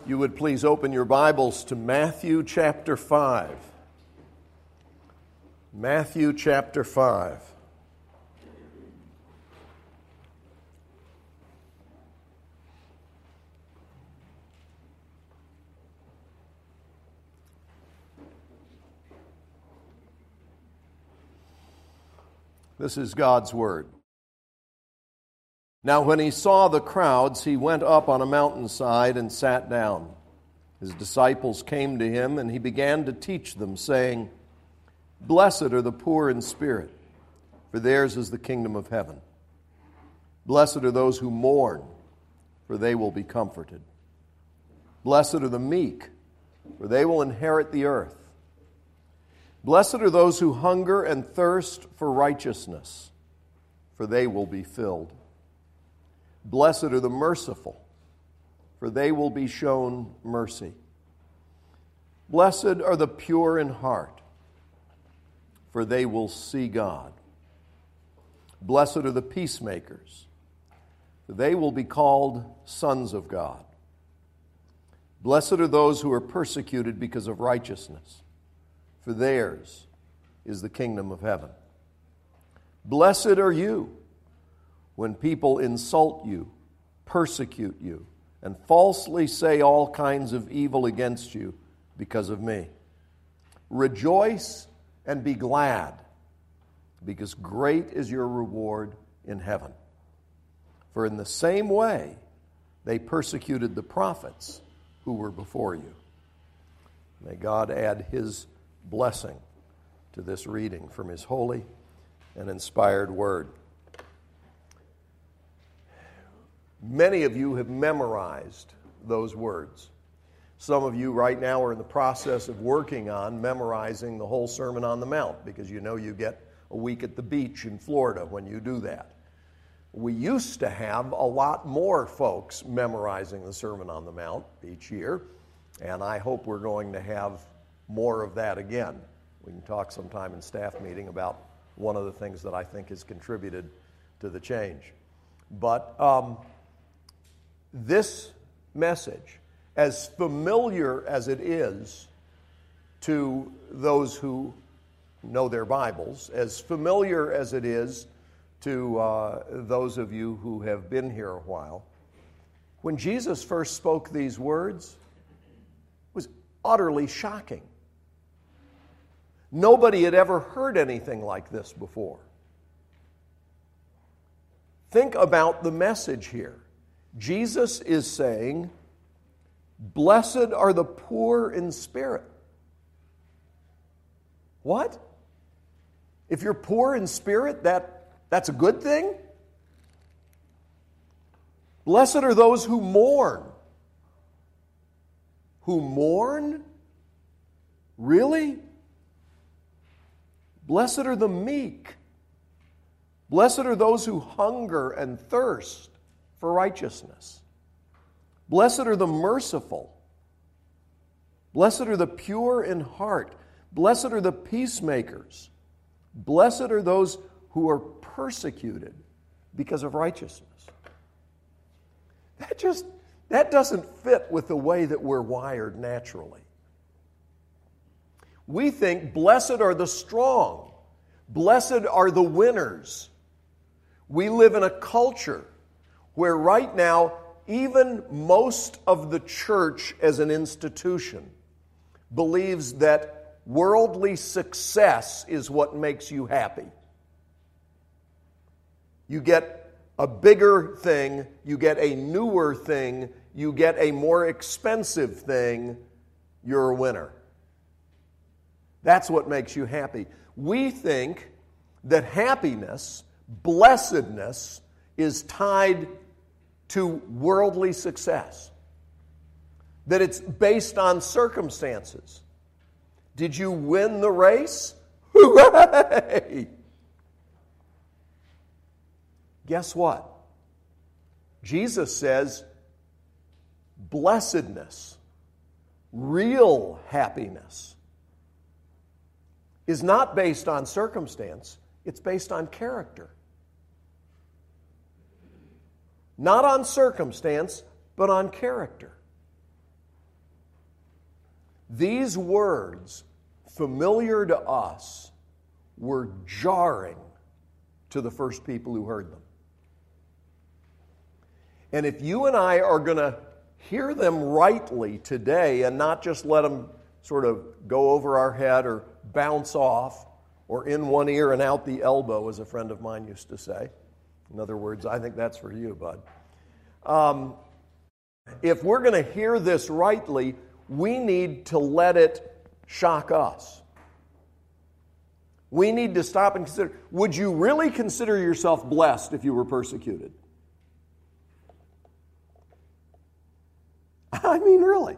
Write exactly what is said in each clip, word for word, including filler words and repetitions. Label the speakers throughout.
Speaker 1: you would please open your Bibles to Matthew chapter five. Matthew chapter five. This is God's Word. Now when he saw the crowds, he went up on a mountainside and sat down. His disciples came to him, and he began to teach them, saying, Blessed are the poor in spirit, for theirs is the kingdom of heaven. Blessed are those who mourn, for they will be comforted. Blessed are the meek, for they will inherit the earth. Blessed are those who hunger and thirst for righteousness, for they will be filled. Blessed are the merciful, for they will be shown mercy. Blessed are the pure in heart, for they will see God. Blessed are the peacemakers, for they will be called sons of God. Blessed are those who are persecuted because of righteousness, for theirs is the kingdom of heaven. Blessed are you when people insult you, persecute you, and falsely say all kinds of evil against you because of me. Rejoice and be glad, because great is your reward in heaven. For in the same way they persecuted the prophets who were before you. May God add His blessing to this reading from His holy and inspired Word. Many of you have memorized those words. Some of you right now are in the process of working on memorizing the whole Sermon on the Mount, because you know you get a week at the beach in Florida when you do that. We used to have a lot more folks memorizing the Sermon on the Mount each year, and I hope we're going to have more of that again. We can talk sometime in staff meeting about one of the things that I think has contributed to the change. But um, this message, as familiar as it is to those who know their Bibles, as familiar as it is to uh, those of you who have been here a while, when Jesus first spoke these words, it was utterly shocking. Nobody had ever heard anything like this before. Think about the message here. Jesus is saying, Blessed are the poor in spirit. What? If you're poor in spirit, that, that's a good thing? Blessed are those who mourn. Who mourn? Really? Blessed are the meek. Blessed are those who hunger and thirst for righteousness. Blessed are the merciful. Blessed are the pure in heart. Blessed are the peacemakers. Blessed are those who are persecuted because of righteousness. That just, that doesn't fit with the way that we're wired naturally. We think blessed are the strong. Blessed are the winners. We live in a culture where right now, even most of the church as an institution believes that worldly success is what makes you happy. You get a bigger thing, you get a newer thing, you get a more expensive thing, you're a winner. That's what makes you happy. We think that happiness, blessedness, is tied to worldly success. That it's based on circumstances. Did you win the race? Hooray! Guess what? Jesus says blessedness, real happiness, is not based on circumstance, it's based on character. Not on circumstance, but on character. These words, familiar to us, were jarring to the first people who heard them. And if you and I are going to hear them rightly today and not just let them sort of go over our head or bounce off or in one ear and out the elbow, as a friend of mine used to say. In other words, I think that's for you, bud. Um, if we're going to hear this rightly, we need to let it shock us. We need to stop and consider, would you really consider yourself blessed if you were persecuted? I mean, really.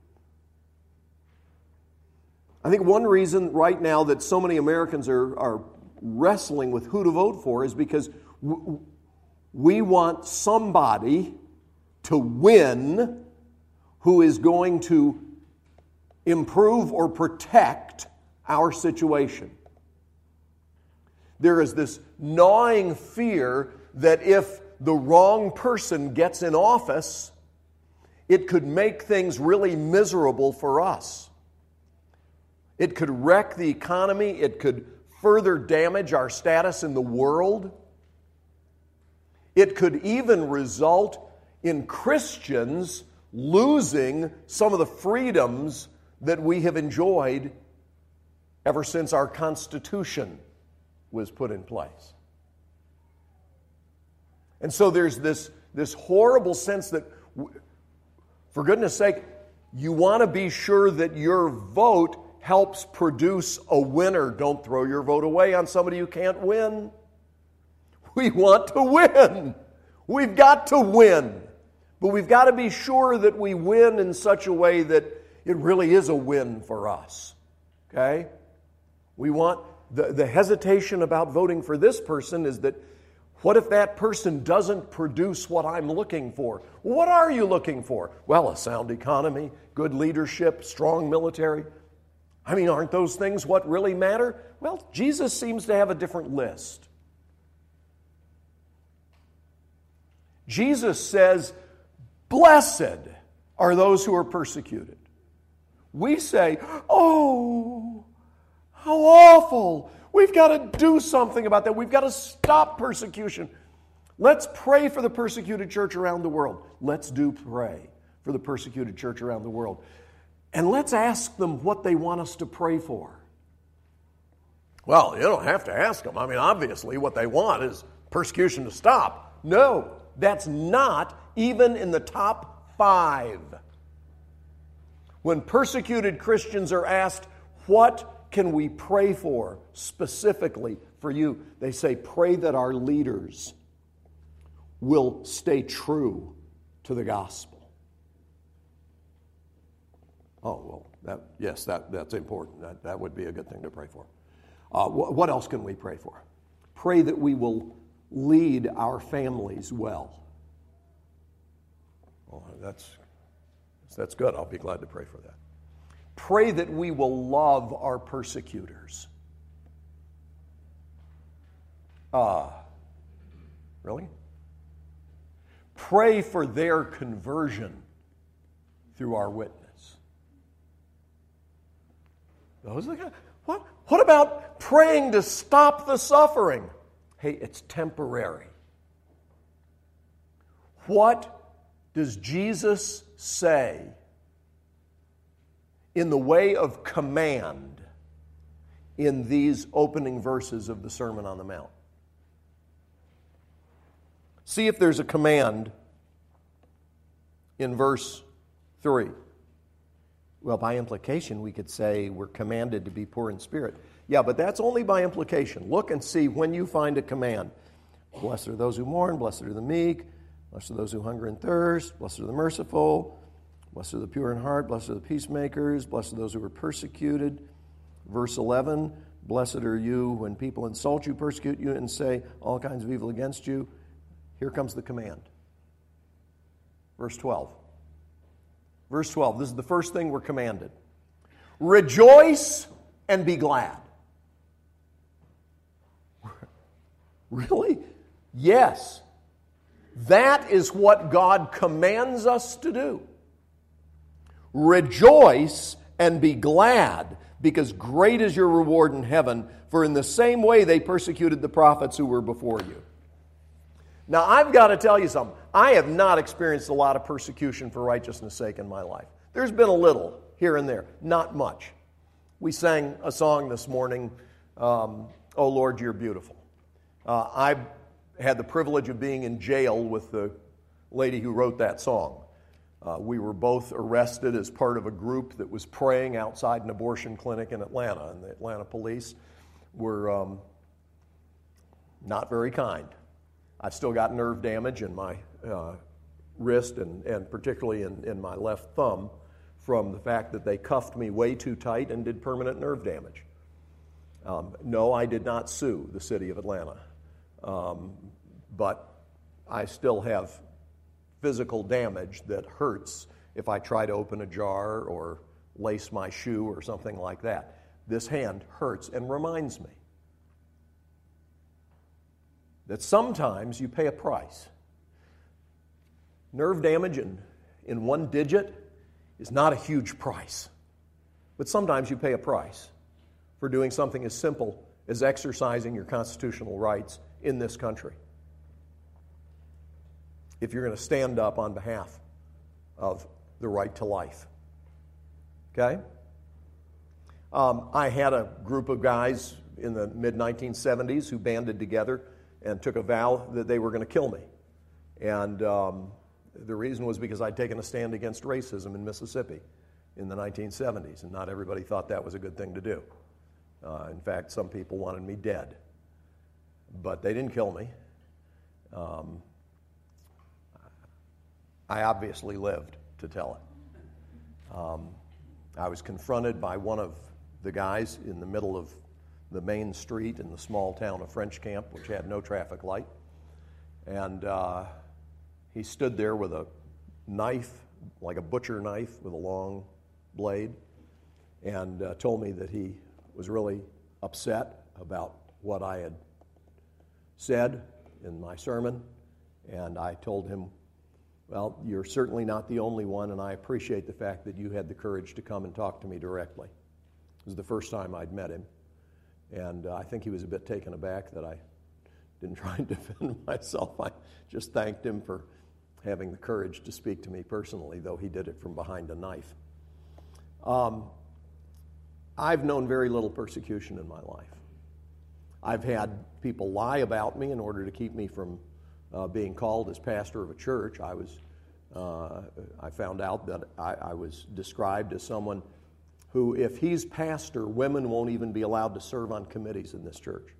Speaker 1: I think one reason right now that so many Americans are, are wrestling with who to vote for is because w- we want somebody to win who is going to improve or protect our situation. There is this gnawing fear that if the wrong person gets in office, it could make things really miserable for us. It could wreck the economy. It could further damage our status in the world. It could even result in Christians losing some of the freedoms that we have enjoyed ever since our Constitution was put in place. And so there's this, this horrible sense that, for goodness sake, you want to be sure that your vote helps produce a winner. Don't throw your vote away on somebody who can't win. We want to win. We've got to win. But we've got to be sure that we win in such a way that it really is a win for us. Okay? We want, the, the hesitation about voting for this person is that, what if that person doesn't produce what I'm looking for? What are you looking for? Well, a sound economy, good leadership, strong military. I mean, aren't those things what really matter? Well, Jesus seems to have a different list. Jesus says, blessed are those who are persecuted. We say, oh, how awful. We've got to do something about that. We've got to stop persecution. Let's pray for the persecuted church around the world. Let's do pray for the persecuted church around the world. And let's ask them what they want us to pray for. Well, you don't have to ask them. I mean, obviously what they want is persecution to stop. No, that's not even in the top five. When persecuted Christians are asked, what can we pray for specifically for you? They say, pray that our leaders will stay true to the gospel. Oh, well, that, yes, that, that's important. That, that would be a good thing to pray for. Uh, wh- what else can we pray for? Pray that we will lead our families well. Oh, that's, that's good. I'll be glad to pray for that. Pray that we will love our persecutors. Ah, uh, really? Pray for their conversion through our witness. Those are the kind, what, what about praying to stop the suffering? Hey, it's temporary. What does Jesus say in the way of command in these opening verses of the Sermon on the Mount? See if there's a command in verse three. Well, by implication, we could say we're commanded to be poor in spirit. Yeah, but that's only by implication. Look and see when you find a command. Blessed are those who mourn, blessed are the meek, blessed are those who hunger and thirst, blessed are the merciful, blessed are the pure in heart, blessed are the peacemakers, blessed are those who are persecuted. Verse eleven, blessed are you when people insult you, persecute you, and say all kinds of evil against you. Here comes the command. Verse twelve. Verse twelve, this is the first thing we're commanded. Rejoice and be glad. Really? Yes. That is what God commands us to do. Rejoice and be glad, because great is your reward in heaven, for in the same way they persecuted the prophets who were before you. Now, I've got to tell you something. I have not experienced a lot of persecution for righteousness' sake in my life. There's been a little here and there, not much. We sang a song this morning, um, Oh Lord, You're Beautiful. Uh, I had the privilege of being in jail with the lady who wrote that song. Uh, we were both arrested as part of a group that was praying outside an abortion clinic in Atlanta, and the Atlanta police were um, not very kind. I've still got nerve damage in my uh, wrist and, and particularly in, in my left thumb from the fact that they cuffed me way too tight and did permanent nerve damage. Um, no, I did not sue the city of Atlanta, um, but I still have physical damage that hurts if I try to open a jar or lace my shoe or something like that. This hand hurts and reminds me that sometimes you pay a price. Nerve damage in, in one digit is not a huge price, but sometimes you pay a price for doing something as simple as exercising your constitutional rights in this country. If you're going to stand up on behalf of the right to life. Okay? Um, I had a group of guys in the mid nineteen seventies who banded together and took a vow that they were going to kill me. And um, the reason was because I'd taken a stand against racism in Mississippi in the nineteen seventies, and not everybody thought that was a good thing to do. Uh, in fact, some people wanted me dead. But they didn't kill me. Um, I obviously lived to tell it. Um, I was confronted by one of the guys in the middle of the main street in the small town of French Camp, which had no traffic light. And uh, he stood there with a knife, like a butcher knife with a long blade, and uh, told me that he was really upset about what I had said in my sermon. And I told him, well, you're certainly not the only one, and I appreciate the fact that you had the courage to come and talk to me directly. It was the first time I'd met him, and uh, I think he was a bit taken aback that I didn't try and defend myself. I just thanked him for having the courage to speak to me personally, though he did it from behind a knife. Um, I've known very little persecution in my life. I've had people lie about me in order to keep me from Uh, being called as pastor of a church. I was, uh, I found out that I, I was described as someone who, if he's pastor, women won't even be allowed to serve on committees in this church.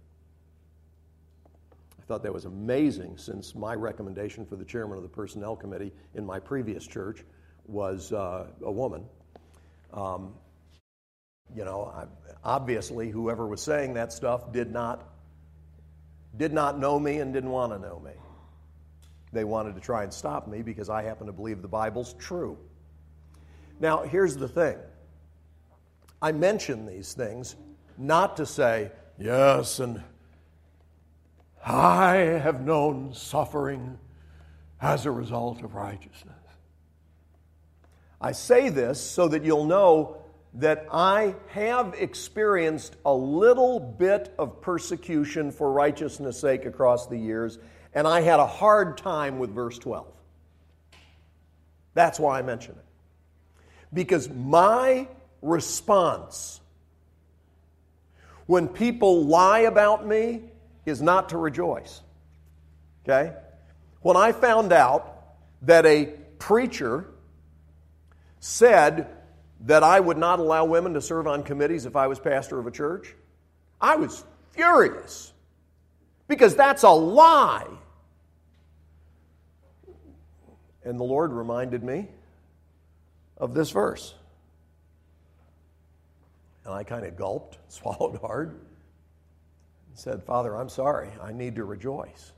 Speaker 1: I thought that was amazing, since my recommendation for the chairman of the personnel committee in my previous church was uh, a woman. Um, you know, I, obviously, whoever was saying that stuff did not did not know me and didn't want to know me. They wanted to try and stop me because I happen to believe the Bible's true. Now, here's the thing. I mention these things not to say, yes, and I have known suffering as a result of righteousness. I say this so that you'll know that I have experienced a little bit of persecution for righteousness' sake across the years, and I had a hard time with verse twelve. That's why I mention it. Because my response when people lie about me is not to rejoice. Okay? When I found out that a preacher said that I would not allow women to serve on committees if I was pastor of a church, I was furious. Because that's a lie. And the Lord reminded me of this verse. And I kind of gulped, swallowed hard, and said, Father, I'm sorry. I need to rejoice.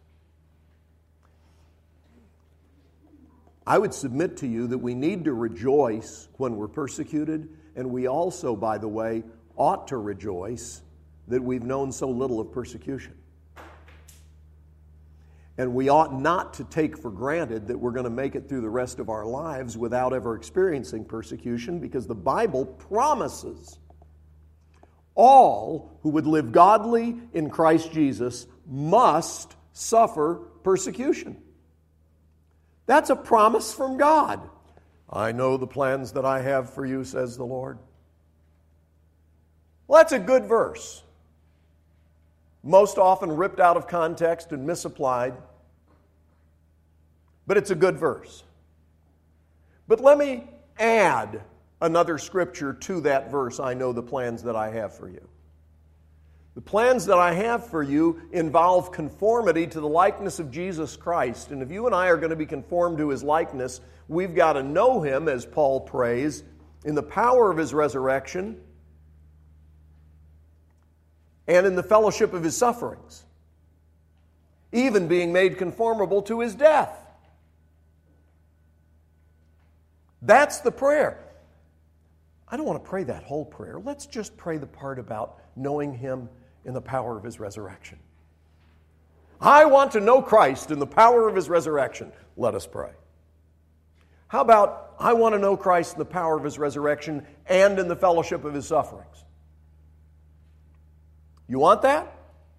Speaker 1: I would submit to you that we need to rejoice when we're persecuted, and we also, by the way, ought to rejoice that we've known so little of persecution. And we ought not to take for granted that we're going to make it through the rest of our lives without ever experiencing persecution, because the Bible promises all who would live godly in Christ Jesus must suffer persecution. That's a promise from God. I know the plans that I have for you, says the Lord. Well, that's a good verse. Most often ripped out of context and misapplied. But it's a good verse. But let me add another scripture to that verse, I know the plans that I have for you. The plans that I have for you involve conformity to the likeness of Jesus Christ. And if you and I are going to be conformed to His likeness, we've got to know Him, as Paul prays, in the power of His resurrection and in the fellowship of His sufferings, even being made conformable to His death. That's the prayer. I don't want to pray that whole prayer. Let's just pray the part about knowing Him in the power of His resurrection. I want to know Christ in the power of His resurrection. Let us pray. How about, I want to know Christ in the power of His resurrection and in the fellowship of His sufferings? You want that?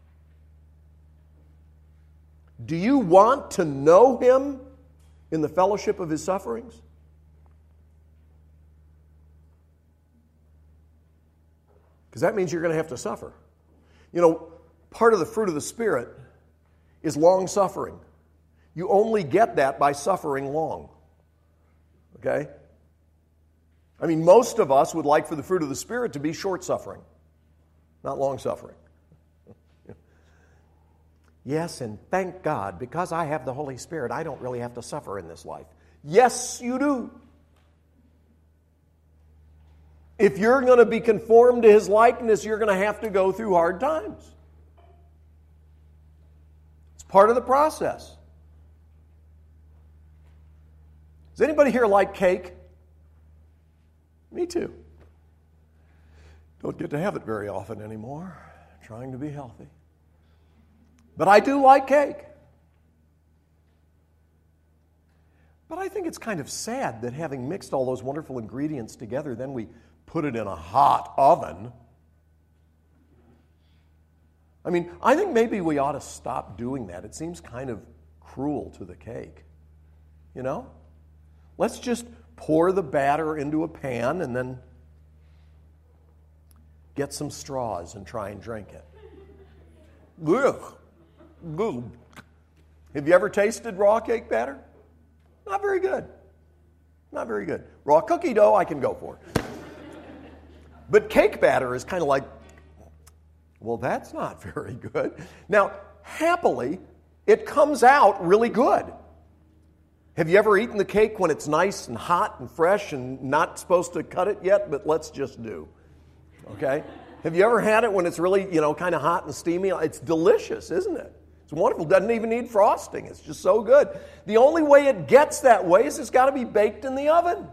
Speaker 1: Do you want to know Him in the fellowship of His sufferings? Because that means you're going to have to suffer. You know, part of the fruit of the Spirit is long-suffering. You only get that by suffering long. Okay? I mean, most of us would like for the fruit of the Spirit to be short-suffering, not long-suffering. Yes, and thank God, because I have the Holy Spirit, I don't really have to suffer in this life. Yes, you do. If you're going to be conformed to His likeness, you're going to have to go through hard times. It's part of the process. Does anybody here like cake? Me too. Don't get to have it very often anymore. I'm trying to be healthy. But I do like cake. But I think it's kind of sad that having mixed all those wonderful ingredients together, then we put it in a hot oven. I mean, I think maybe we ought to stop doing that. It seems kind of cruel to the cake. You know? Let's just pour the batter into a pan and then get some straws and try and drink it. Ugh. Ugh. Have you ever tasted raw cake batter? Not very good. Not very good. Raw cookie dough, I can go for. But cake batter is kind of like, well, that's not very good. Now, happily, it comes out really good. Have you ever eaten the cake when it's nice and hot and fresh and not supposed to cut it yet, but let's just do? Okay? Have you ever had it when it's really, you know, kind of hot and steamy? It's delicious, isn't it? It's wonderful. Doesn't even need frosting. It's just so good. The only way it gets that way is it's got to be baked in the oven.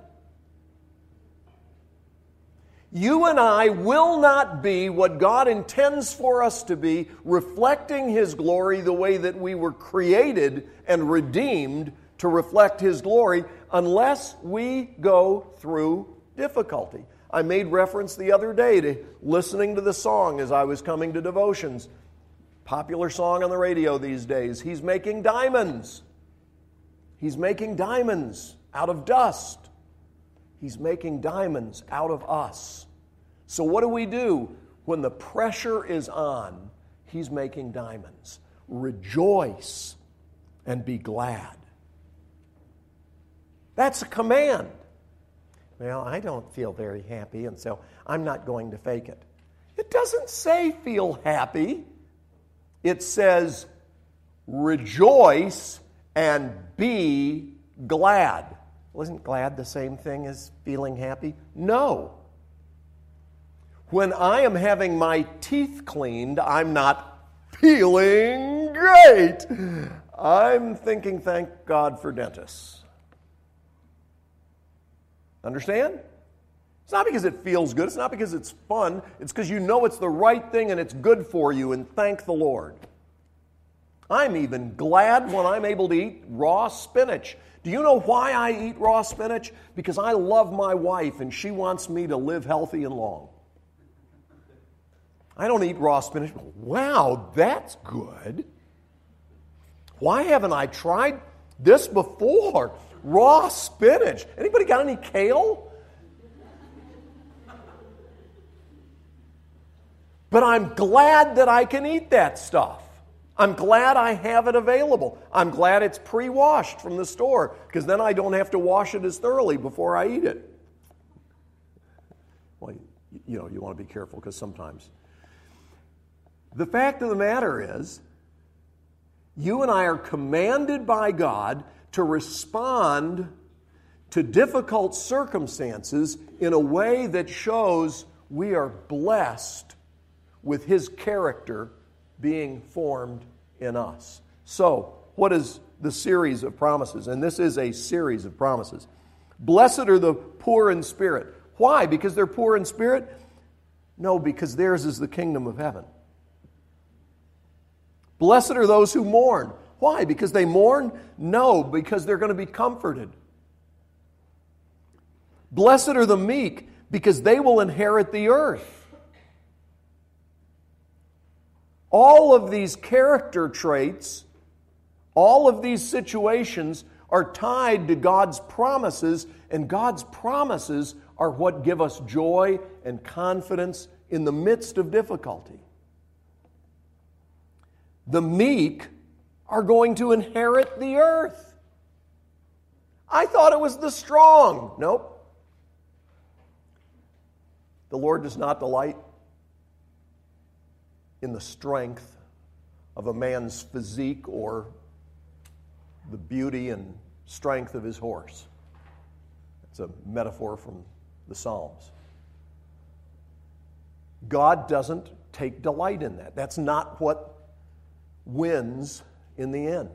Speaker 1: You and I will not be what God intends for us to be, reflecting His glory the way that we were created and redeemed to reflect His glory, unless we go through difficulty. I made reference the other day to listening to the song as I was coming to devotions. Popular song on the radio these days. He's making diamonds. He's making diamonds out of dust. He's making diamonds out of us. So what do we do when the pressure is on? He's making diamonds. Rejoice and be glad. That's a command. Well, I don't feel very happy, and so I'm not going to fake it. It doesn't say feel happy. It says rejoice and be glad. Wasn't glad the same thing as feeling happy? No. When I am having my teeth cleaned, I'm not feeling great. I'm thinking, thank God for dentists. Understand? It's not because it feels good. It's not because it's fun. It's because you know it's the right thing and it's good for you, and thank the Lord. I'm even glad when I'm able to eat raw spinach. Do you know why I eat raw spinach? Because I love my wife and she wants me to live healthy and long. I don't eat raw spinach. Wow, that's good. Why haven't I tried this before? Raw spinach. Anybody got any kale? But I'm glad that I can eat that stuff. I'm glad I have it available. I'm glad it's pre-washed from the store, because then I don't have to wash it as thoroughly before I eat it. Well, you, you know, you want to be careful, because sometimes. The fact of the matter is, you and I are commanded by God to respond to difficult circumstances in a way that shows we are blessed with His character being formed in us. So, what is the series of promises? And this is a series of promises. Blessed are the poor in spirit. Why? Because they're poor in spirit? No, because theirs is the kingdom of heaven. Blessed are those who mourn. Why? Because they mourn? No, because they're going to be comforted. Blessed are the meek, because they will inherit the earth. All of these character traits, all of these situations are tied to God's promises, and God's promises are what give us joy and confidence in the midst of difficulty. The meek are going to inherit the earth. I thought it was the strong. Nope. The Lord does not delight in the strength of a man's physique or the beauty and strength of his horse. It's a metaphor from the Psalms. God doesn't take delight in that. That's not what wins in the end.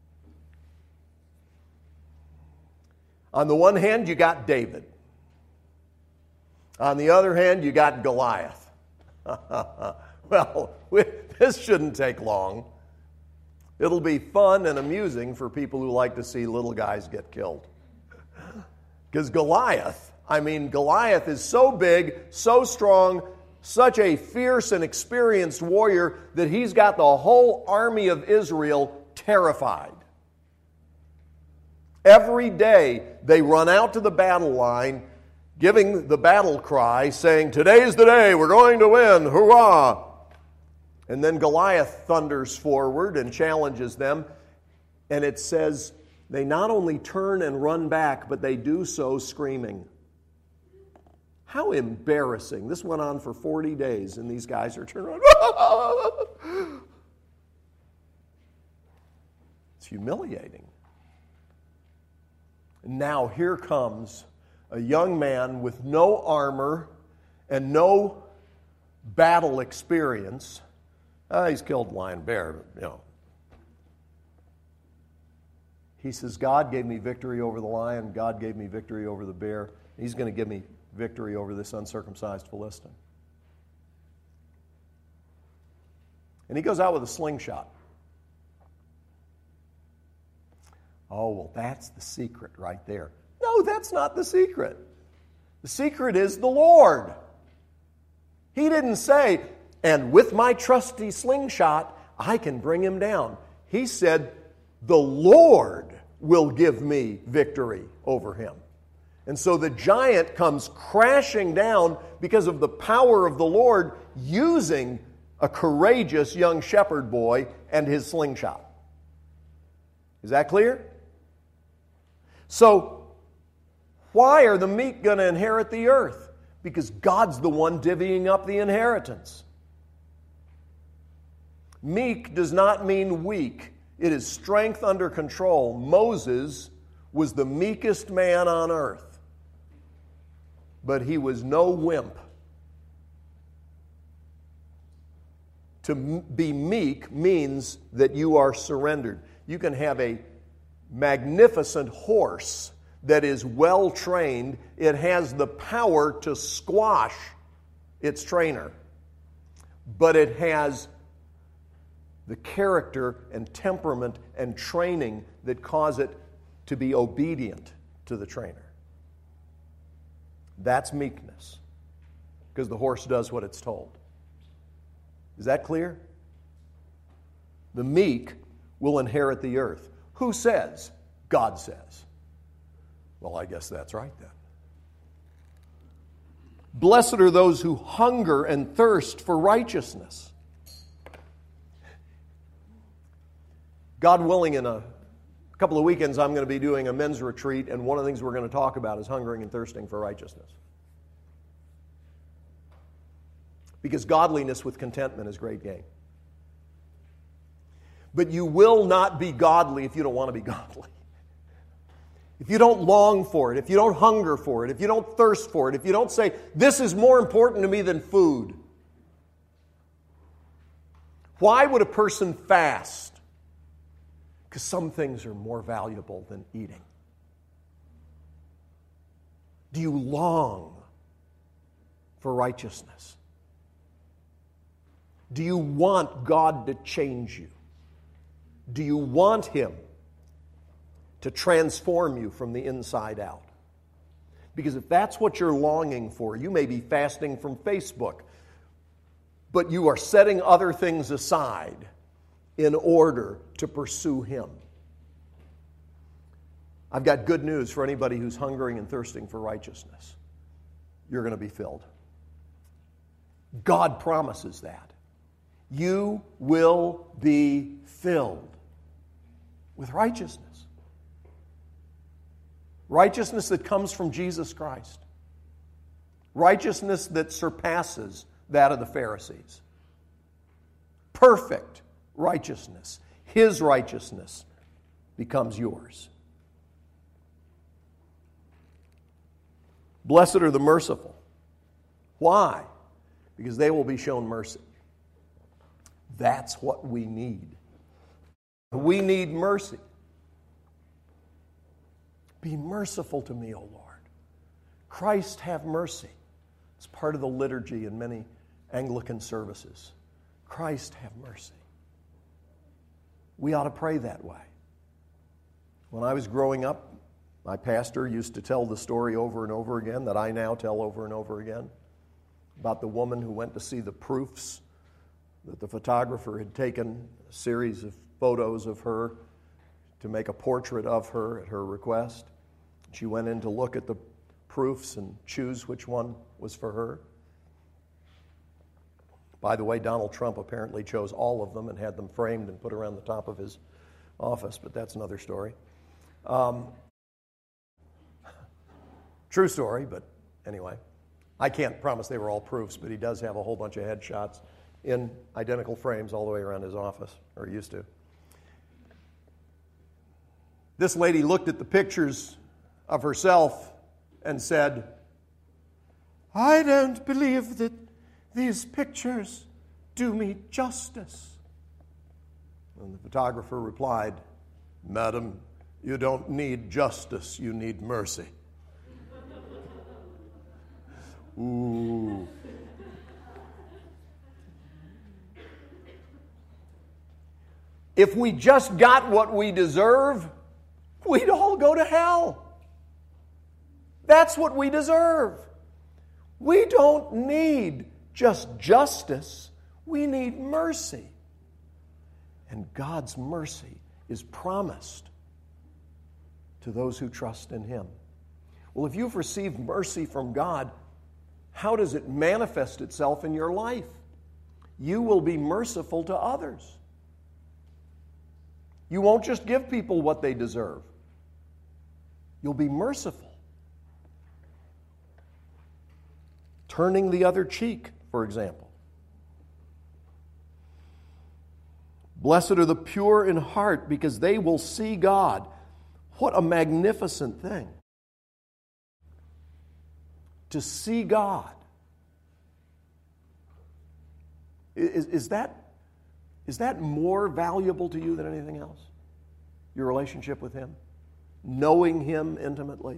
Speaker 1: On the one hand, you got David. On the other hand, you got Goliath. Well, this shouldn't take long. It'll be fun and amusing for people who like to see little guys get killed. Because Goliath, I mean, Goliath is so big, so strong, such a fierce and experienced warrior that he's got the whole army of Israel terrified. Every day they run out to the battle line, giving the battle cry, saying, "Today's the day, we're going to win, hurrah!" And then Goliath thunders forward and challenges them, and it says they not only turn and run back, but they do so screaming. How embarrassing. This went on for forty days, and these guys are turning around. It's humiliating. And now here comes a young man with no armor and no battle experience. Uh, he's killed lion, bear, you know. He says, God gave me victory over the lion. God gave me victory over the bear. He's going to give me victory over this uncircumcised Philistine. And he goes out with a slingshot. Oh, well, that's the secret right there. No, that's not the secret. The secret is the Lord. He didn't say, and with my trusty slingshot, I can bring him down. He said, the Lord will give me victory over him. And so the giant comes crashing down because of the power of the Lord using a courageous young shepherd boy and his slingshot. Is that clear? So, why are the meek going to inherit the earth? Because God's the one divvying up the inheritance. Meek does not mean weak. It is strength under control. Moses was the meekest man on earth, but he was no wimp. To be meek means that you are surrendered. You can have a magnificent horse that is well trained. It has the power to squash its trainer, but it has the character and temperament and training that cause it to be obedient to the trainer. That's meekness, because the horse does what it's told. Is that clear? The meek will inherit the earth. Who says? God says. Well, I guess that's right then. Blessed are those who hunger and thirst for righteousness. God willing, in a couple of weekends, I'm going to be doing a men's retreat, and one of the things we're going to talk about is hungering and thirsting for righteousness. Because godliness with contentment is great gain. But you will not be godly if you don't want to be godly. If you don't long for it, if you don't hunger for it, if you don't thirst for it, if you don't say, this is more important to me than food. Why would a person fast? Because some things are more valuable than eating. Do you long for righteousness? Do you want God to change you? Do you want Him to transform you from the inside out? Because if that's what you're longing for, you may be fasting from Facebook, but you are setting other things aside in order to pursue Him. I've got good news for anybody who's hungering and thirsting for righteousness. You're going to be filled. God promises that. You will be filled with righteousness. Righteousness that comes from Jesus Christ. Righteousness that surpasses that of the Pharisees. Perfect righteousness. His righteousness becomes yours. Blessed are the merciful. Why? Because they will be shown mercy. That's what we need. We need mercy. Be merciful to me, O Lord. Christ, have mercy. It's part of the liturgy in many Anglican services. Christ, have mercy. We ought to pray that way. When I was growing up, my pastor used to tell the story over and over again that I now tell over and over again about the woman who went to see the proofs that the photographer had taken a series of photos of her to make a portrait of her at her request. She went in to look at the proofs and choose which one was for her. By the way, Donald Trump apparently chose all of them and had them framed and put around the top of his office, but that's another story. Um, true story, but anyway. I can't promise they were all proofs, but he does have a whole bunch of headshots in identical frames all the way around his office, or used to. This lady looked at the pictures of herself and said, I don't believe that these pictures do me justice. And the photographer replied, Madam, you don't need justice, you need mercy. Ooh. If we just got what we deserve, we'd all go to hell. That's what we deserve. We don't need just justice. We need mercy. And God's mercy is promised to those who trust in Him. Well, if you've received mercy from God, how does it manifest itself in your life? You will be merciful to others. You won't just give people what they deserve. You'll be merciful. Turning the other cheek, for example. Blessed are the pure in heart, because they will see God. What a magnificent thing. To see God. Is, is, that, is that more valuable to you than anything else? Your relationship with Him? Knowing Him intimately?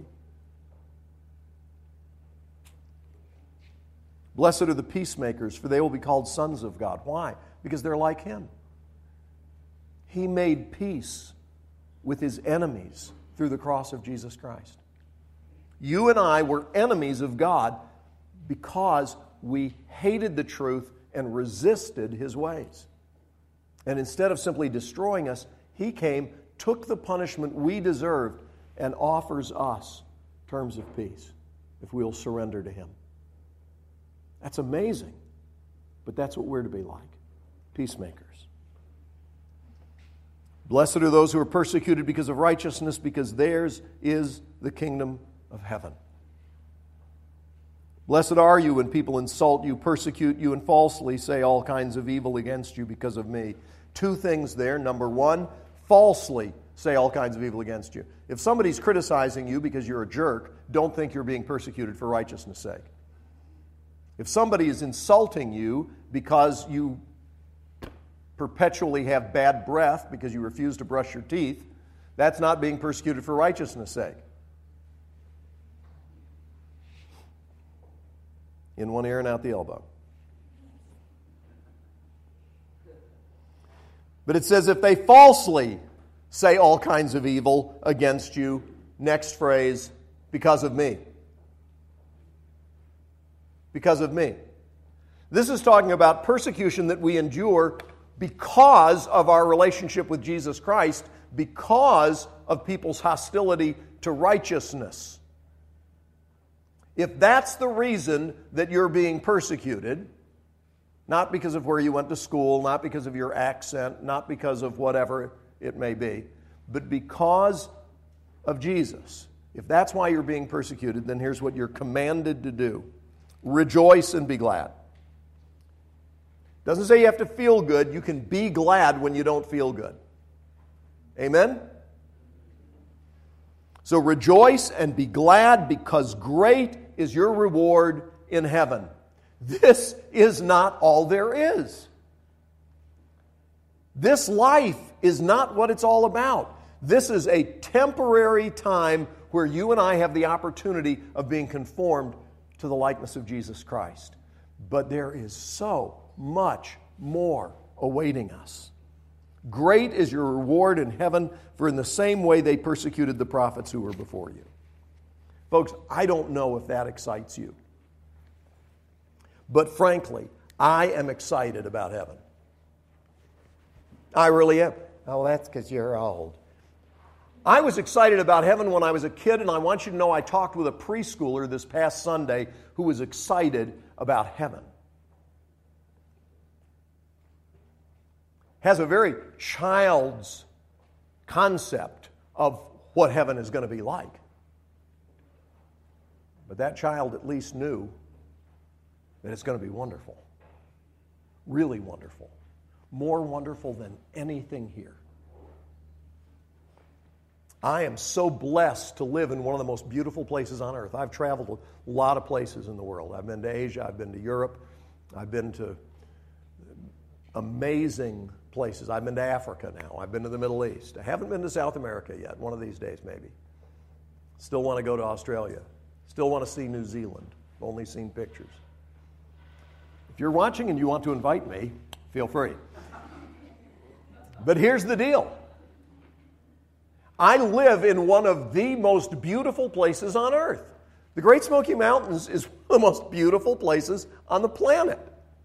Speaker 1: Blessed are the peacemakers, for they will be called sons of God. Why? Because they're like Him. He made peace with his enemies through the cross of Jesus Christ. You and I were enemies of God because we hated the truth and resisted his ways. And instead of simply destroying us, he came, took the punishment we deserved, and offers us terms of peace if we'll surrender to him. That's amazing, but that's what we're to be like, peacemakers. Blessed are those who are persecuted because of righteousness, because theirs is the kingdom of heaven. Blessed are you when people insult you, persecute you, and falsely say all kinds of evil against you because of me. Two things there. Number one, falsely say all kinds of evil against you. If somebody's criticizing you because you're a jerk, don't think you're being persecuted for righteousness' sake. If somebody is insulting you because you perpetually have bad breath because you refuse to brush your teeth, that's not being persecuted for righteousness' sake. In one ear and out the elbow. But it says if they falsely say all kinds of evil against you, next phrase, because of me. Because of me. This is talking about persecution that we endure because of our relationship with Jesus Christ, because of people's hostility to righteousness. If that's the reason that you're being persecuted, not because of where you went to school, not because of your accent, not because of whatever it may be, but because of Jesus, if that's why you're being persecuted, then here's what you're commanded to do. Rejoice and be glad. Doesn't say you have to feel good. You can be glad when you don't feel good. Amen? So rejoice and be glad, because great is your reward in heaven. This is not all there is. This life is not what it's all about. This is a temporary time where you and I have the opportunity of being conformed to the likeness of Jesus Christ. But there is so much more awaiting us. Great is your reward in heaven, for in the same way they persecuted the prophets who were before you. Folks, I don't know if that excites you. But frankly, I am excited about heaven. I really am.
Speaker 2: Oh, that's because you're old.
Speaker 1: I was excited about heaven when I was a kid, and I want you to know I talked with a preschooler this past Sunday who was excited about heaven. Has a very child's concept of what heaven is going to be like. But that child at least knew that it's going to be wonderful. Really wonderful. More wonderful than anything here. I am so blessed to live in one of the most beautiful places on earth. I've traveled a lot of places in the world. I've been to Asia, I've been to Europe, I've been to amazing places. I've been to Africa now. I've been to the Middle East. I haven't been to South America yet, one of these days maybe. Still want to go to Australia. Still want to see New Zealand. Only seen pictures. If you're watching and you want to invite me, feel free. But here's the deal. I live in one of the most beautiful places on earth. The Great Smoky Mountains is one of the most beautiful places on the planet.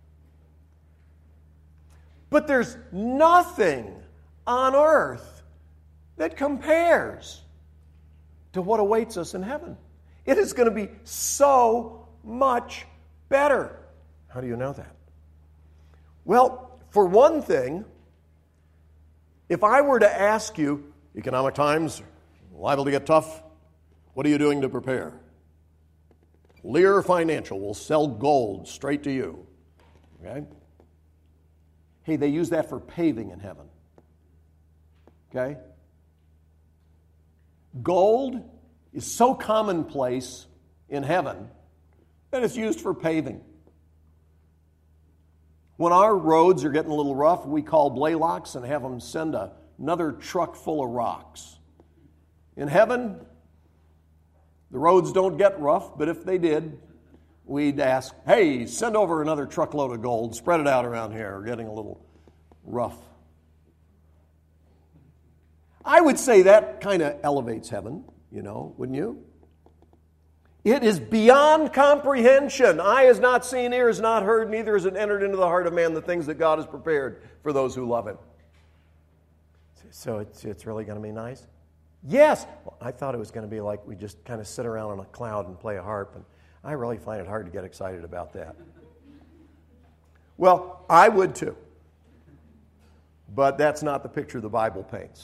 Speaker 1: But there's nothing on earth that compares to what awaits us in heaven. It is going to be so much better. How do you know that? Well, for one thing, if I were to ask you, economic times, liable to get tough, what are you doing to prepare? Lear Financial will sell gold straight to you. Okay? Hey, they use that for paving in heaven. Okay? Gold is so commonplace in heaven that it's used for paving. When our roads are getting a little rough, we call Blaylocks and have them send a, another truck full of rocks. In heaven, the roads don't get rough, but if they did, we'd ask, hey, send over another truckload of gold, spread it out around here, we're getting a little rough. I would say that kind of elevates heaven, you know, wouldn't you? It is beyond comprehension. Eye has not seen, ear has not heard, neither has it entered into the heart of man the things that God has prepared for those who love Him. So it's, it's really going to be nice? Yes. Well, I thought it was going to be like we just kind of sit around on a cloud and play a harp, and I really find it hard to get excited about that. Well, I would too. But that's not the picture the Bible paints.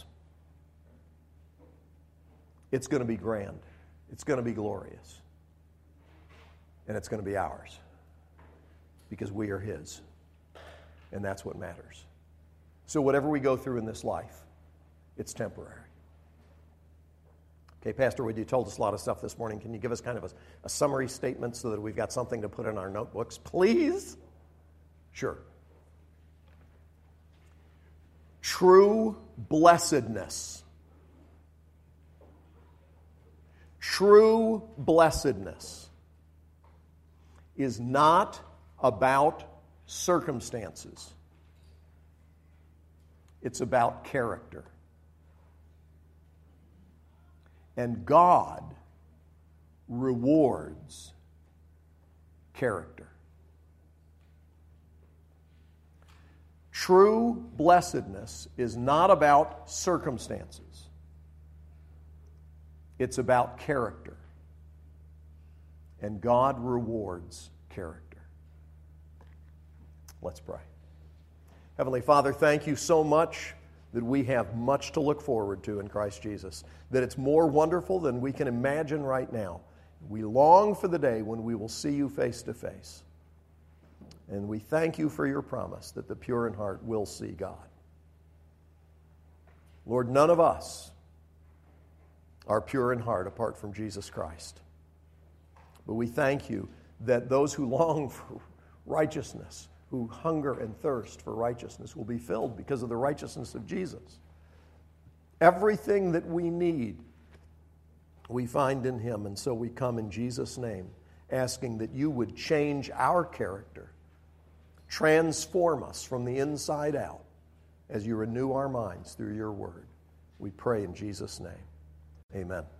Speaker 1: It's going to be grand. It's going to be glorious. And it's going to be ours. Because we are His. And that's what matters. So whatever we go through in this life, it's temporary. Okay, Pastor Wood, you told us a lot of stuff this morning. Can you give us kind of a, a summary statement so that we've got something to put in our notebooks, please? Sure. True blessedness. True blessedness is not about circumstances. It's about character. And God rewards character. True blessedness is not about circumstances. It's about character. And God rewards character. Let's pray. Heavenly Father, thank you so much that we have much to look forward to in Christ Jesus, that it's more wonderful than we can imagine right now. We long for the day when we will see you face to face. And we thank you for your promise that the pure in heart will see God. Lord, none of us are pure in heart apart from Jesus Christ. But we thank you that those who long for righteousness, who hunger and thirst for righteousness, will be filled because of the righteousness of Jesus. Everything that we need, we find in Him. And so we come in Jesus' name, asking that you would change our character, transform us from the inside out as you renew our minds through your word. We pray in Jesus' name. Amen.